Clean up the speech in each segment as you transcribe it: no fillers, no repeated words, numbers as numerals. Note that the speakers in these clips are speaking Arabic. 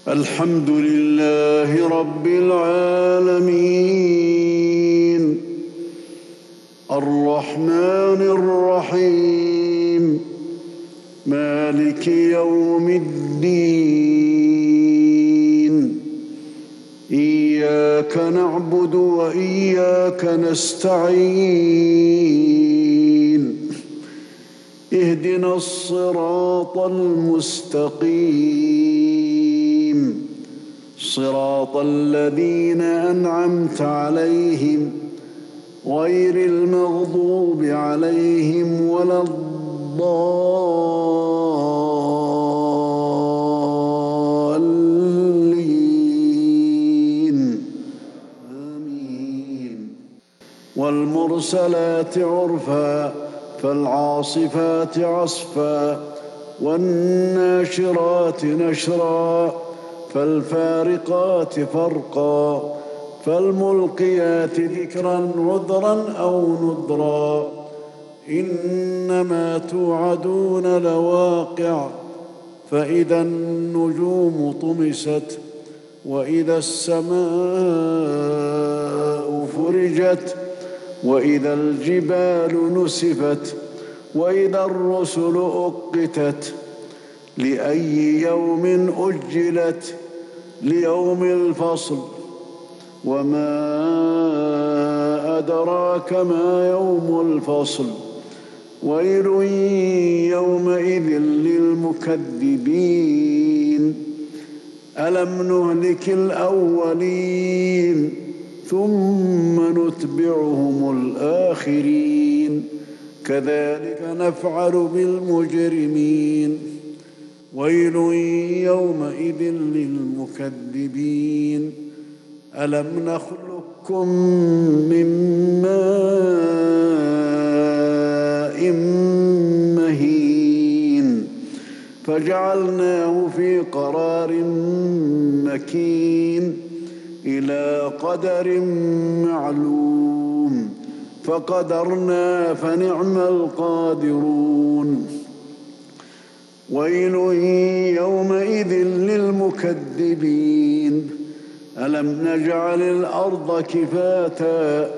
الحمد لله رب العالمين الرحمن الرحيم مالك يوم الدين إياك نعبد وإياك نستعين اهدنا الصراط المستقيم صراط الذين أنعمت عليهم غير المغضوب عليهم ولا الضالين آمين. والمرسلات عرفا فالعاصفات عصفا والناشرات نشرا فالفارقات فرقا فالملقيات ذكرا عذرا أو نذرا إنما توعدون لواقع فإذا النجوم طمست وإذا السماء فرجت وإذا الجبال نسفت وإذا الرسل أقتت لأي يوم أجلت ليوم الفصل وما أدراك ما يوم الفصل ويل يومئذ للمكذبين ألم نهلك الأولين ثم نتبعهم الآخرين كذلك نفعل بالمجرمين ويل يومئذ للمكذبين ألم نخلقكم من ماء مهين فجعلناه في قرار مكين إلى قدر معلوم فقدرنا فنعم القادرون ويل يومئذ للمكذبين ألم نجعل الأرض كفاتا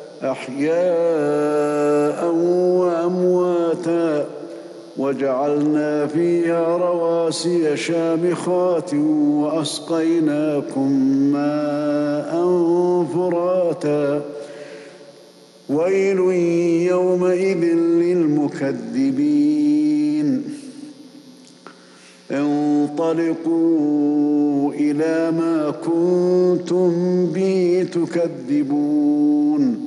أحياء وأمواتا وجعلنا فيها رواسي شامخات وأسقيناكم ماء فراتا ويل يومئذ للمكذبين انطلقوا إلى ما كنتم به تكذبون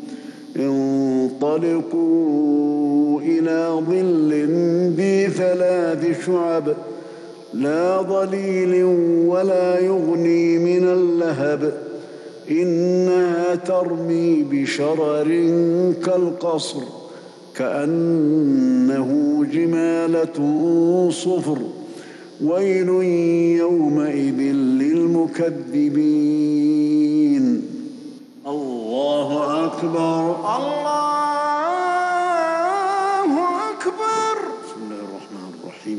انطلقوا إلى ظل ذي 3 شعب لا ظليل ولا يغني من اللهب إنها ترمي بشرر كالقصر كأنه جمالة صفر ويل يومئذ للمكذبين الله أكبر الله أكبر بسم الله الرحمن الرحيم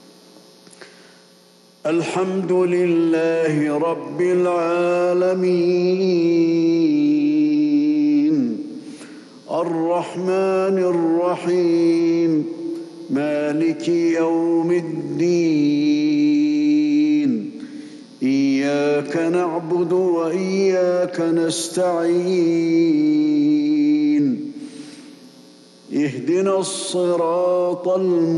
الحمد لله رب العالمين الرحمن الرحيم مالك يوم الدين إياك نعبد وإياك نستعين اهدنا الصراط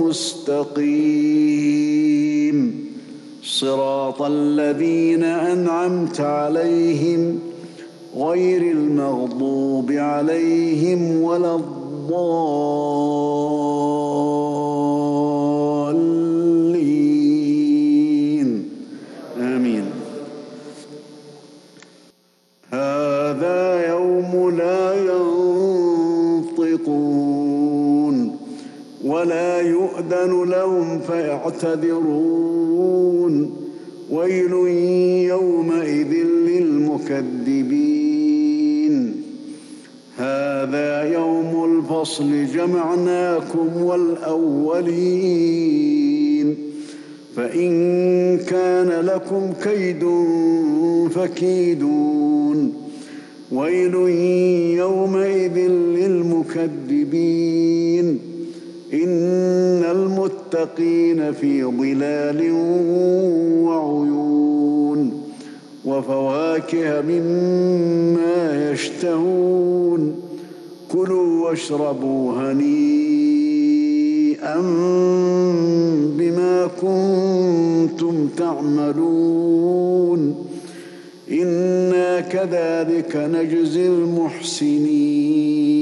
المستقيم صراط الذين أنعمت عليهم غير المغضوب عليهم ولا الضالين آمين. هذا يوم لا ينطقون ولا يؤذن لهم فيعتذرون ويل يومئذ للمكذبين هذا يوم الفصل جمعناكم والأولين فإن كان لكم كيد فكيدون ويل يومئذ للمكذبين إن المتقين في ظلال وعيون وفواكه مما يشتهون كلوا واشربوا هنيئا بما كنتم تعملون إنا كذلك نجزي المحسنين